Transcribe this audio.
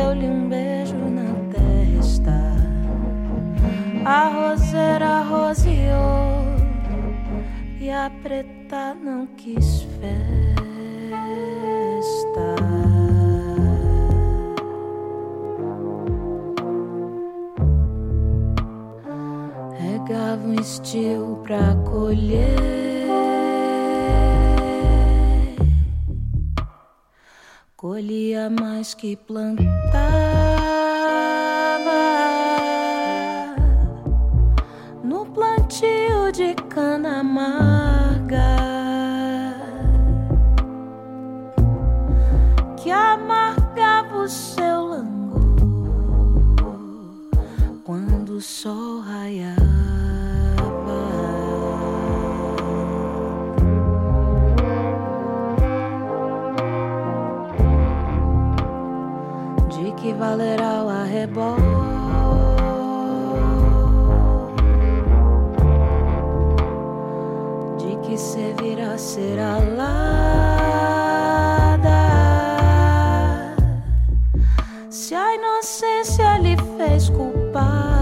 deu-lhe um beijo na testa. A roseira roseou e a preta não quis festa. Regava um estio pra colher, colhia mais que plantava. No plantio de cana amarga, que amargava o seu langor quando o sol raiava. De que valerá o arrebol? De que servirá ser alada? Se a inocência lhe fez culpar,